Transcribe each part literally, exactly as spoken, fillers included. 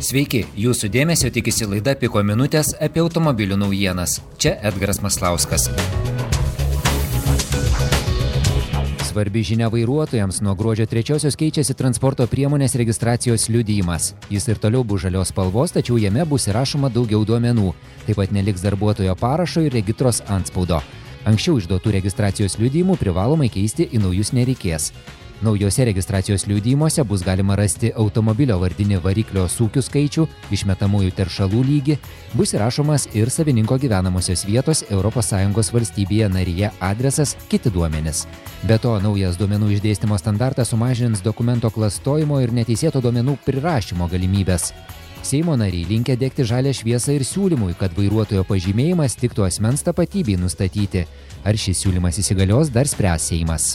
Sveiki, jūsų dėmesio tikisi laida Piko minutės apie automobilių naujienas. Čia Edgaras Maslauskas. Svarbi žinia vairuotojams, nuo gruodžio trečiosios keičiasi transporto priemonės registracijos liudijimas. Jis ir toliau bus žalios spalvos, tačiau jame bus įrašoma daugiau duomenų. Taip pat neliks darbuotojo parašo ir regitros antspaudo. Anksčiau išduotų registracijos liudijimų privalomai keisti į naujus nereikės. Naujose registracijos liudijimuose bus galima rasti automobilio vardinį variklio sūkių skaičių, išmetamųjų teršalų lygį, bus įrašomas ir savininko gyvenamosios vietos Europos Sąjungos valstybėje narėje adresas, kiti duomenys. Be to, naujas duomenų išdėstymo standartas sumažins dokumento klastojimo ir neteisėto duomenų prirašymo galimybės. Seimo nariai linkę degti žalią šviesą ir siūlymui, kad vairuotojo pažymėjimas tiktų asmens tapatybei nustatyti. Ar šis siūlymas įsigalios, dar spręs Seimas.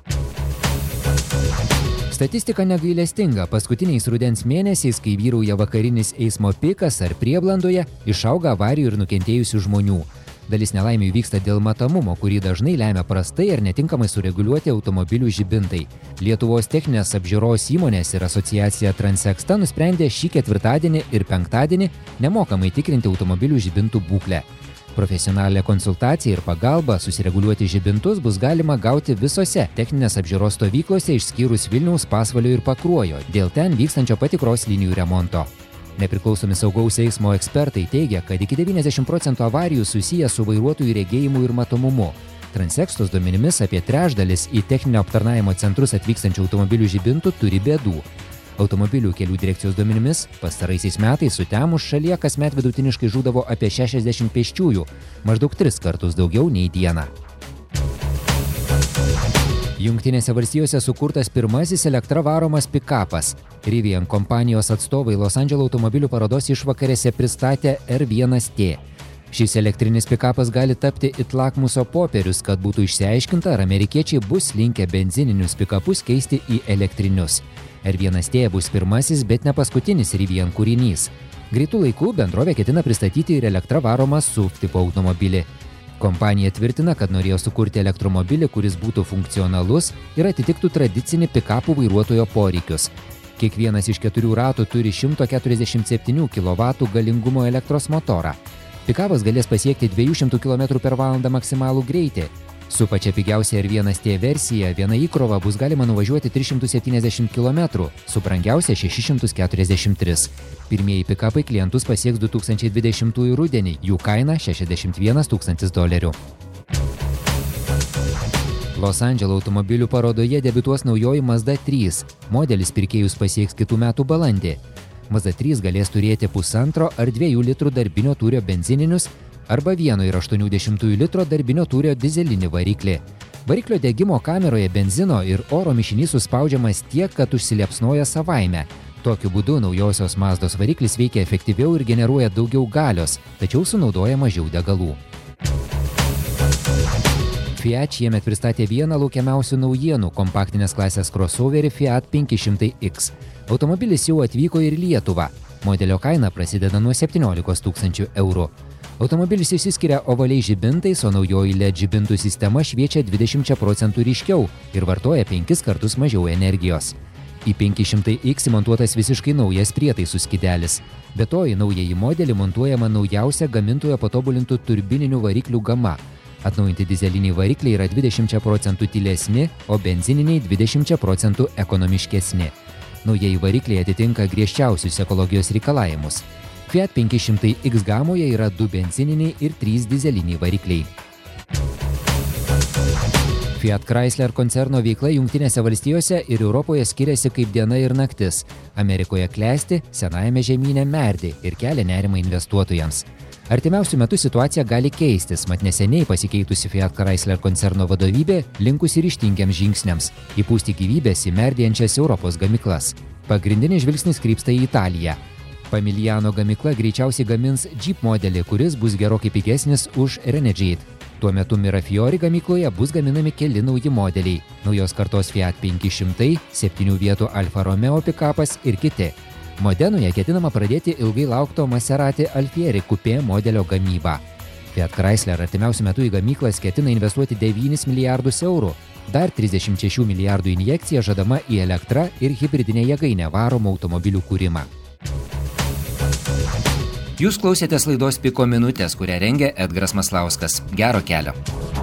Statistika negailestinga. Paskutiniais rudens mėnesiais, kai vyrauja vakarinis eismo pikas ar prieblandoje, išauga avarijų ir nukentėjusių žmonių. Dalis nelaimių vyksta dėl matomumo, kurį dažnai lemia prastai ar netinkamai sureguliuoti automobilių žibintai. Lietuvos techninės apžiūros įmonės ir asociacija Transeksta nusprendė šį ketvirtadienį ir penktadienį nemokamai tikrinti automobilių žibintų būklę. Profesionalią konsultaciją ir pagalbą susireguliuoti žibintus bus galima gauti visose techninės apžiūros stovyklose išskyrus Vilniaus, Pasvalio ir Pakruojo dėl ten vykstančio patikros linijų remonto. Nepriklausomi saugaus eismo ekspertai teigia, kad iki devyniasdešimt procentų avarijų susiję su vairuotojų regėjimu ir matomumu. Transekstos duomenimis apie trečdalis į techninio aptarnavimo centrus atvykstančių automobilių žibintų turi bėdų. Automobilių kelių direkcijos duomenimis pastaraisiais metais sutemus šalyje kasmet vidutiniškai žūdavo apie šešiasdešimt pėsčiųjų, maždaug tris kartus daugiau nei dieną. Jungtinėse valstijose sukurtas pirmasis elektra varomas pikapas. Rivian kompanijos atstovai Los Andželo automobilių parodos išvakarėse pristatė R vienas T. Šis elektrinis pikapas gali tapti it lakmuso popierius, kad būtų išsiaiškinta, ar amerikiečiai bus linkę benzininius pikapus keisti į elektrinius. R vienas T bus pirmasis, bet ne paskutinis Rivian kūrinys. Greitų laikų bendrovė ketina pristatyti ir elektra varomą S U V tipo automobilį. Kompanija tvirtina, kad norėjo sukurti elektromobilį, kuris būtų funkcionalus ir atitiktų tradicinį pikapų vairuotojo poreikius. Kiekvienas iš keturių ratų turi šimto keturiasdešimt septynių kilovatų galingumo elektros motorą. Pikapas galės pasiekti dviejų šimtų kilometrų per valandą maksimalų greitį. Su pačia pigiausia R vienas T versija viena įkrova bus galima nuvažiuoti tris šimtus septyniasdešimt kilometrų, su brangiausia šešis šimtus keturiasdešimt tris. Pirmieji pikapai klientus pasieks du tūkstančiai dvidešimtųjų rudenį, jų kaina šešiasdešimt vienas tūkstantis dolerių. Los Andželo automobilių parodoje debiutuos naujoji Mazda trys. Modelis pirkėjus pasieks kitų metų balandį. Mazda trys galės turėti pusantro ar dviejų litrų darbinio tūrio benzininius arba vieno ir aštuonių dešimtųjų litro darbinio tūrio dizelinį variklį. Variklio degimo kameroje benzino ir oro mišinys suspaudžiamas tiek, kad užsiliepsnoja savaime. Tokiu būdu naujosios Mazdos variklis veikia efektyviau ir generuoja daugiau galios, tačiau sunaudoja mažiau degalų. Fiat šiemet pristatė vieną laukiamiausių naujienų – kompaktinės klasės crossoverį Fiat penki šimtai X. Automobilis jau atvyko ir į Lietuvą. Modelio kaina prasideda nuo septyniolikos tūkstančių eurų. Automobilis išsiskiria ovaliais žibintais, o naujoji L E D žibintų sistema šviečia dvidešimt procentų ryškiau ir vartoja penkis kartus mažiau energijos. Į penki šimtai X įmontuotas visiškai naujas prietaisų skydelis. Be to, į naująjį modelį montuojama naujausia gamintojo patobulintų turbininių variklių gama. Atnaujinti dizeliniai varikliai yra dvidešimt procentų tylesni, o benzininiai dvidešimt procentų ekonomiškesni. Naujieji varikliai atitinka griežčiausius ekologijos reikalavimus. Fiat penki šimtai X gamoje yra du benzininiai ir trys dizeliniai varikliai. Fiat Chrysler koncerno veikla Jungtinėse valstijose ir Europoje skiriasi kaip diena ir naktis. Amerikoje klesti, senajame žemyne merdi ir kelia nerimą investuotojams. Artimiausių metų situacija gali keistis, mat neseniai pasikeitusi Fiat Chrysler koncerno vadovybė linkusi ryžtingiams žingsniams – įpūsti gyvybės į merdėjančias Europos gamyklas. Pagrindinis žvilgsnis krypsta į Italiją. Pamigliano gamykla greičiausiai gamins Jeep modelį, kuris bus gerokai pigesnis už Renegade. Tuo metu Mirafiori gamykloje bus gaminami keli nauji modeliai – naujos kartos Fiat penki šimtai, septynių vietų Alfa Romeo pikapas ir kiti. Modenoje ketinama pradėti ilgai laukto Maserati Alfieri Coupé modelio gamybą. Fiat Chrysler artimiausiu metu į gamyklas ketina investuoti devynis milijardus eurų. Dar trisdešimt šešių milijardų injekcija žadama į elektrą ir hibridinę jėgainę varomų automobilių kūrimą. Jūs klausėtės laidos Piko minutės, kurią rengė Edgaras Maslauskas. Gero kelio.